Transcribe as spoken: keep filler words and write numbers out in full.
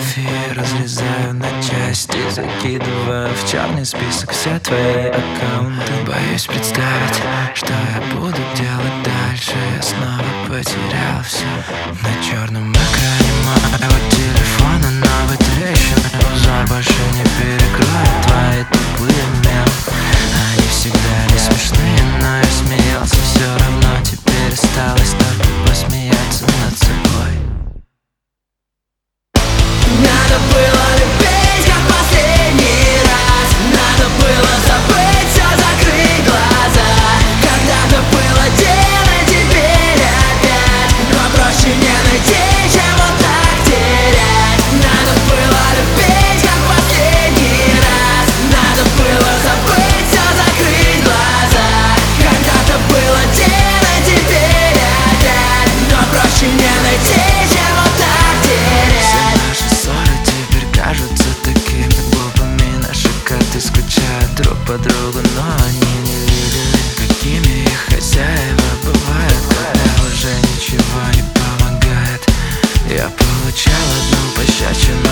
фотографии разрезаю на части, закидываю в черный список все твои аккаунты. Боюсь представить, что я буду делать дальше. Я снова потерял все на черном экране моего телефона. Новые трещины, узор больше не перекроет твои тупые мемы. Они всегда не смешные, но я смеялся все равно. Теперь осталось только посмеяться над собой. Надо было любить, как последний раз. Надо было забыть все, закрыть глаза. Когда-то было дело, теперь опять. Но проще не найти, чем вот так терять. Надо было любить, как последний раз. Надо было забыть все, закрыть глаза. Когда-то было дело, теперь опять. Но проще не найти, чем вот так терять. Наши ссоры теперь кажутся такими глупыми. Наши коты скучают друг по другу, но они не видели, какими их хозяева бывают, когда уже ничего не помогает. Я получал одну пощечину